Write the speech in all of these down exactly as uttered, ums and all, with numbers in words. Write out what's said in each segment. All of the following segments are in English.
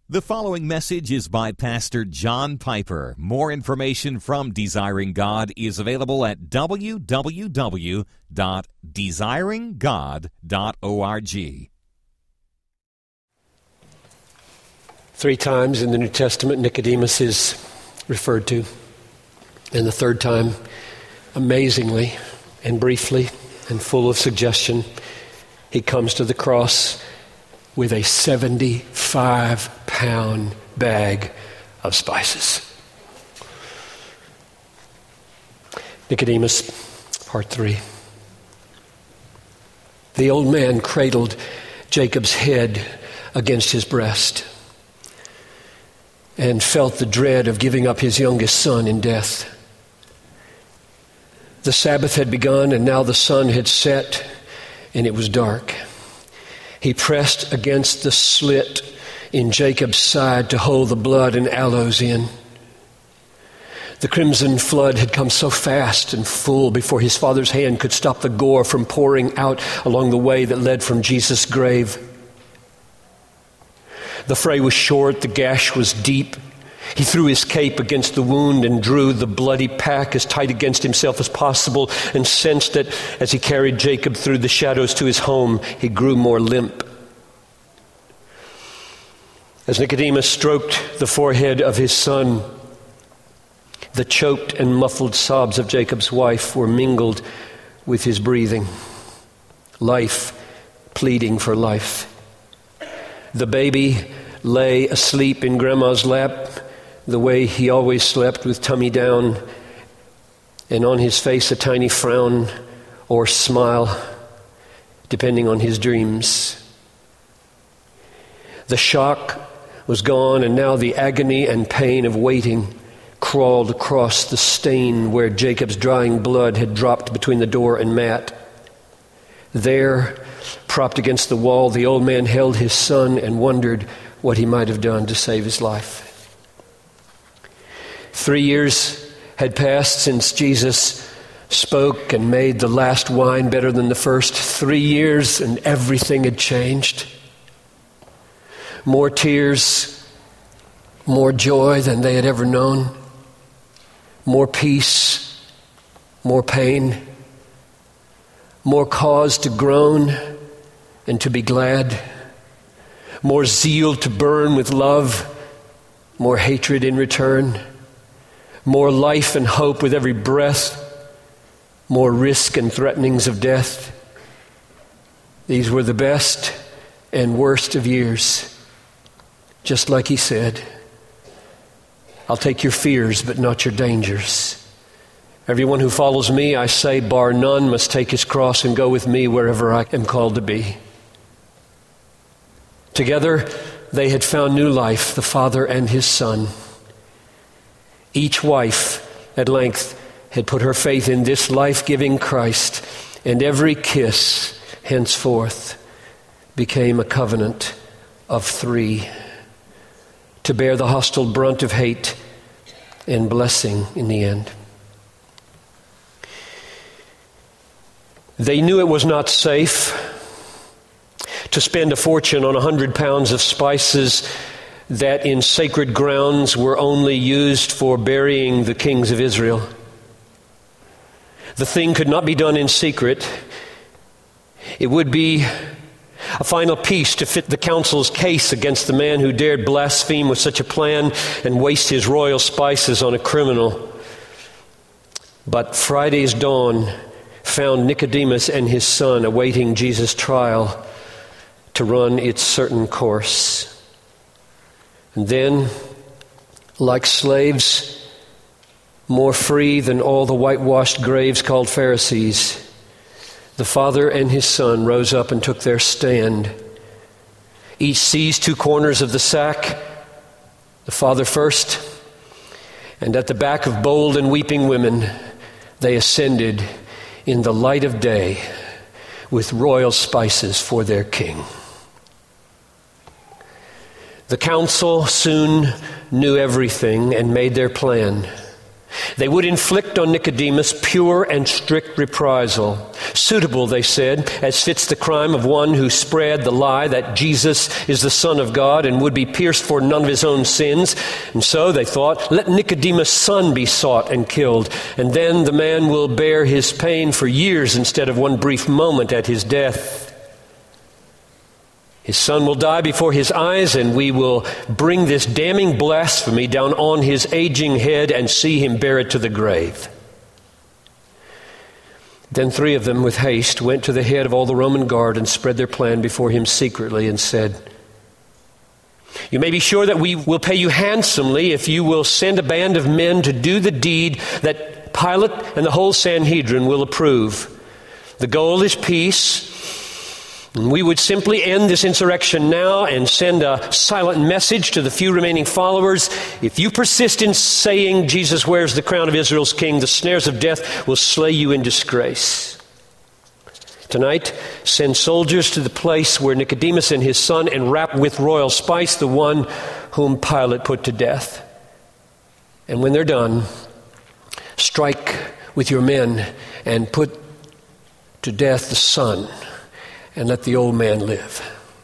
The following message is by Pastor John Piper. More information from Desiring God is available at w w w dot desiring god dot org. Three times in the New Testament, Nicodemus is referred to. And the third time, amazingly and briefly and full of suggestion, he comes to the cross with a seventy-five pound bag of spices. Nicodemus, part three. The old man cradled Jacob's head against his breast and felt the dread of giving up his youngest son in death. The Sabbath had begun, and now the sun had set, and it was dark. He pressed against the slit in Jacob's side to hold the blood and aloes in. The crimson flood had come so fast and full before his father's hand could stop the gore from pouring out along the way that led from Jesus' grave. The fray was short, the gash was deep. He threw his cape against the wound and drew the bloody pack as tight against himself as possible, and sensed that as he carried Jacob through the shadows to his home, he grew more limp. As Nicodemus stroked the forehead of his son, the choked and muffled sobs of Jacob's wife were mingled with his breathing, life pleading for life. The baby lay asleep in Grandma's lap, the way he always slept, with tummy down, and on his face a tiny frown or smile, depending on his dreams. The shock was gone, and now the agony and pain of waiting crawled across the stain where Jacob's drying blood had dropped between the door and mat. There, propped against the wall, the old man held his son and wondered what he might have done to save his life. Three years had passed since Jesus spoke and made the last wine better than the first. Three years and everything had changed. More tears, more joy than they had ever known. More peace, more pain. More cause to groan and to be glad. More zeal to burn with love. More hatred in return. More life and hope with every breath. More risk and threatenings of death. These were the best and worst of years. Just like he said, I'll take your fears, but not your dangers. Everyone who follows me, I say, bar none, must take his cross and go with me wherever I am called to be. Together, they had found new life, the father and his son. Each wife, at length, had put her faith in this life-giving Christ, and every kiss, henceforth, became a covenant of three, to bear the hostile brunt of hate and blessing in the end. They knew it was not safe to spend a fortune on a hundred pounds of spices that in sacred grounds were only used for burying the kings of Israel. The thing could not be done in secret. It would be a final piece to fit the council's case against the man who dared blaspheme with such a plan and waste his royal spices on a criminal. But Friday's dawn found Nicodemus and his son awaiting Jesus' trial to run its certain course. And then, like slaves, more free than all the whitewashed graves called Pharisees, the father and his son rose up and took their stand. Each seized two corners of the sack, the father first, and at the back of bold and weeping women, they ascended in the light of day with royal spices for their king. The council soon knew everything and made their plan. They would inflict on Nicodemus pure and strict reprisal, suitable, they said, as fits the crime of one who spread the lie that Jesus is the Son of God and would be pierced for none of his own sins. And so, they thought, let Nicodemus' son be sought and killed, and then the man will bear his pain for years instead of one brief moment at his death. His son will die before his eyes, and we will bring this damning blasphemy down on his aging head and see him bear it to the grave. Then three of them, with haste, went to the head of all the Roman guard and spread their plan before him secretly and said, "You may be sure that we will pay you handsomely if you will send a band of men to do the deed that Pilate and the whole Sanhedrin will approve. The goal is peace. We would simply end this insurrection now and send a silent message to the few remaining followers. If you persist in saying Jesus wears the crown of Israel's king, the snares of death will slay you in disgrace. Tonight, send soldiers to the place where Nicodemus and his son enwrap with royal spice the one whom Pilate put to death. And when they're done, strike with your men and put to death the son, and let the old man live."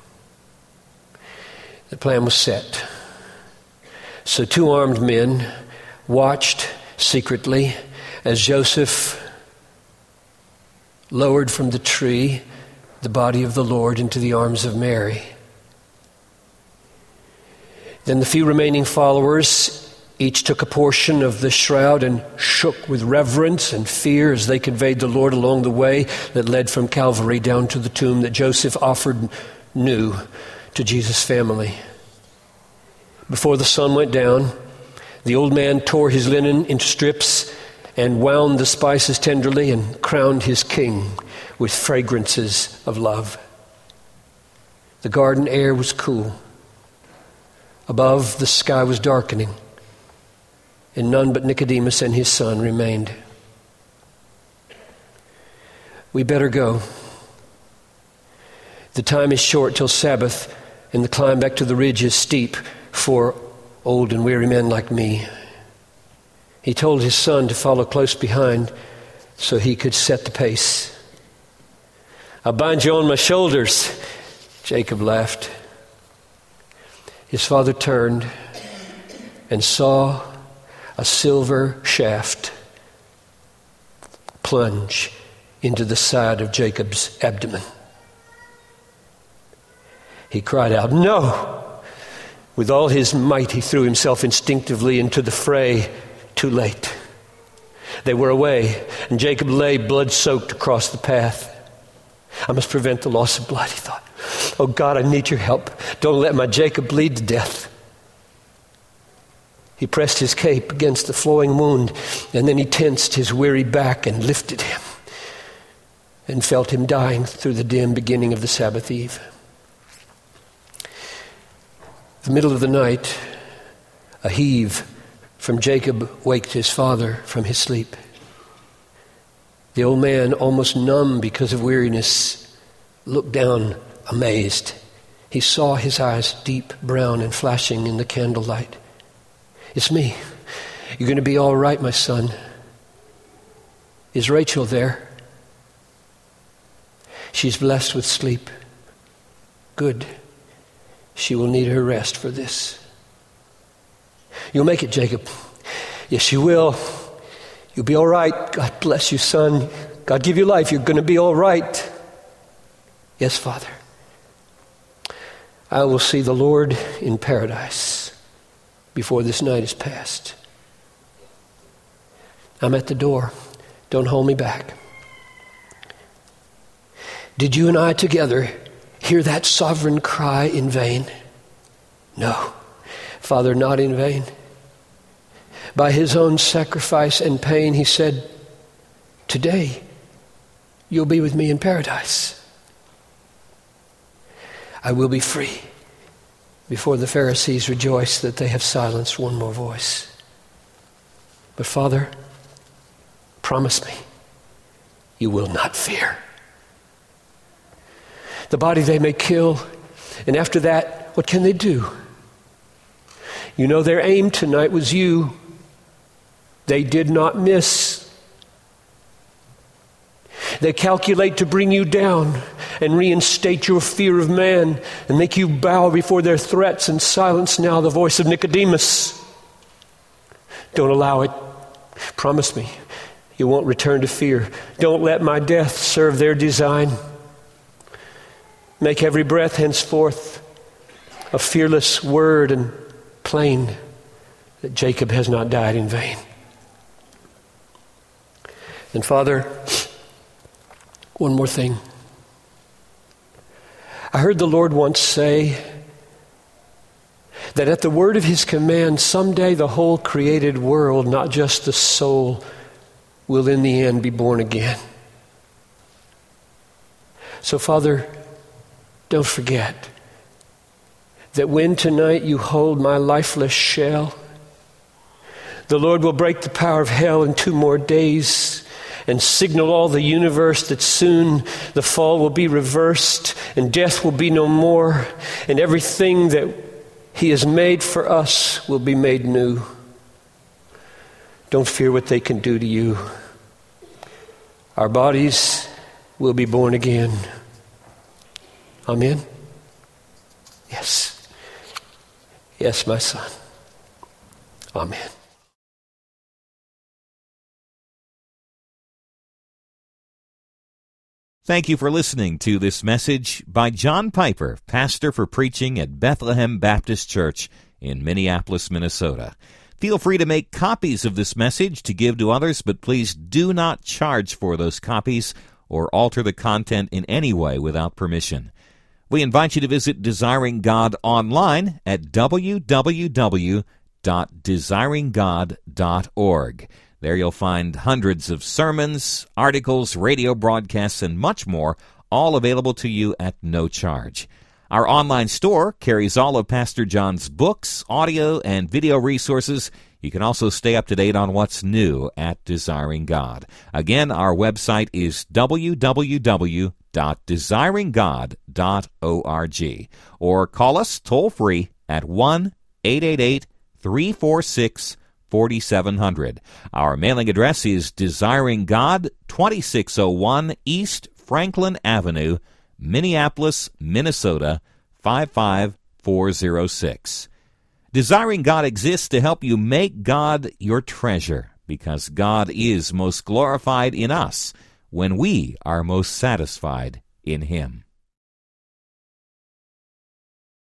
The plan was set. So two armed men watched secretly as Joseph lowered from the tree the body of the Lord into the arms of Mary. Then the few remaining followers each took a portion of the shroud and shook with reverence and fear as they conveyed the Lord along the way that led from Calvary down to the tomb that Joseph offered new to Jesus' family. Before the sun went down, the old man tore his linen into strips and wound the spices tenderly and crowned his king with fragrances of love. The garden air was cool. Above, the sky was darkening, and none but Nicodemus and his son remained. "We better go. The time is short till Sabbath, and the climb back to the ridge is steep for old and weary men like me." He told his son to follow close behind so he could set the pace. "I'll bind you on my shoulders," Jacob laughed. His father turned and saw a silver shaft plunge into the side of Jacob's abdomen. He cried out, "No!" With all his might, he threw himself instinctively into the fray. Too late. They were away, and Jacob lay blood-soaked across the path. "I must prevent the loss of blood," he thought. "Oh God, I need your help. Don't let my Jacob bleed to death." He pressed his cape against the flowing wound, and then he tensed his weary back and lifted him and felt him dying through the dim beginning of the Sabbath eve. The middle of the night, a heave from Jacob waked his father from his sleep. The old man, almost numb because of weariness, looked down amazed. He saw his eyes deep brown and flashing in the candlelight. "It's me. You're going to be all right, my son. Is Rachel there?" "She's blessed with sleep." "Good. She will need her rest for this." "You'll make it, Jacob." "Yes, you will. You'll be all right. God bless you, son. God give you life. You're going to be all right." "Yes, Father. I will see the Lord in paradise before this night is past. I'm at the door. Don't hold me back." Did you and I together hear that sovereign cry in vain? No, Father, not in vain. By his own sacrifice and pain, he said, "Today you'll be with me in paradise. I will be free," before the Pharisees rejoice that they have silenced one more voice. But Father, promise me you will not fear. The body they may kill, and after that, what can they do? You know their aim tonight was you. They did not miss. They calculate to bring you down and reinstate your fear of man and make you bow before their threats and silence now the voice of Nicodemus. Don't allow it. Promise me you won't return to fear. Don't let my death serve their design. Make every breath henceforth a fearless word and plain that Jacob has not died in vain. And Father, one more thing. I heard the Lord once say that at the word of his command, someday the whole created world, not just the soul, will in the end be born again. So Father, don't forget that when tonight you hold my lifeless shell, the Lord will break the power of hell in two more days and signal all the universe that soon the fall will be reversed and death will be no more, and everything that he has made for us will be made new. Don't fear what they can do to you. Our bodies will be born again. Amen? Yes. Yes, my son. Amen. Thank you for listening to this message by John Piper, pastor for preaching at Bethlehem Baptist Church in Minneapolis, Minnesota. Feel free to make copies of this message to give to others, but please do not charge for those copies or alter the content in any way without permission. We invite you to visit Desiring God online at w w w dot desiring god dot org. There you'll find hundreds of sermons, articles, radio broadcasts, and much more, all available to you at no charge. Our online store carries all of Pastor John's books, audio, and video resources. You can also stay up to date on what's new at Desiring God. Again, our website is w w w dot desiring god dot org, or call us toll-free at one eight eight eight, three four six, four seven zero zero. Our mailing address is Desiring God, twenty-six oh one East Franklin Avenue, Minneapolis, Minnesota, five five four zero six. Desiring God exists to help you make God your treasure, because God is most glorified in us when we are most satisfied in Him.